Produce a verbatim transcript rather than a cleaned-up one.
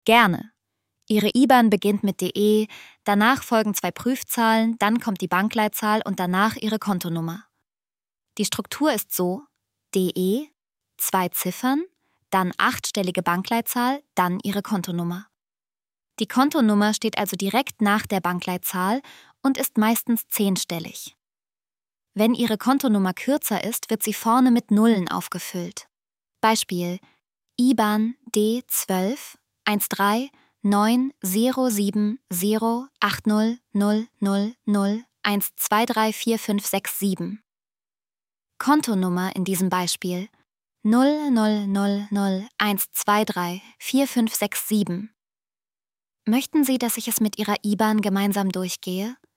Gerne. Ihre I B A N beginnt mit D E, danach folgen zwei Prüfzahlen, dann kommt die Bankleitzahl und danach Ihre Kontonummer. Die Struktur ist so: D E, zwei Ziffern, dann achtstellige Bankleitzahl, dann Ihre Kontonummer. Die Kontonummer steht also direkt nach der Bankleitzahl und ist meistens zehnstellig. Wenn Ihre Kontonummer kürzer ist, wird sie vorne mit Nullen aufgefüllt. Beispiel: I B A N D zwölf eins drei neun null sieben null acht null null null null eins zwei drei vier fünf sechs sieben. Kontonummer in diesem Beispiel: null null null null eins zwei drei vier fünf sechs sieben. Möchten Sie, dass ich es mit Ihrer I B A N gemeinsam durchgehe?